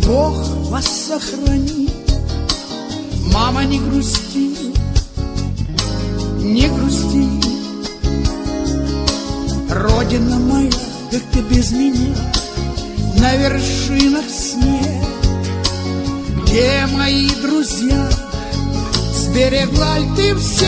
Бог вас сохранит. Мама, не грусти, не грусти. Родина моя, как ты без меня, на вершинах снег. Где мои друзья, сберегла ли ты всех?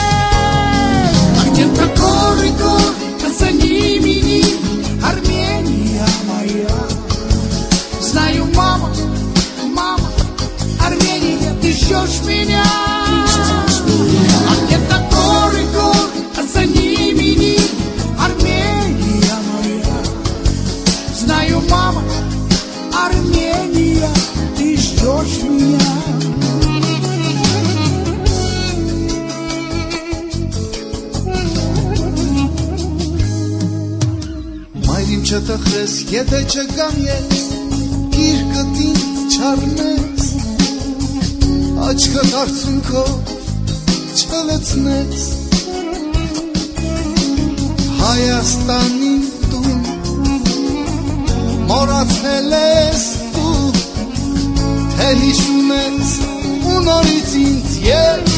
А где-то горы, а за ними Армения моя. Знаю, мама, мама, Армения, ты ждешь меня. А где-то горы, а за ними Армения моя. Знаю, мама, Армения, ты ждешь меня. Չտխրես, եթե չգամ ես, գիրկդ ինձ չառնես, աչքդ արցունքով չլցնես, Հայաստանի տուն, մոռացել ես դու, թե հիշում ես ու նորից ինձ ես,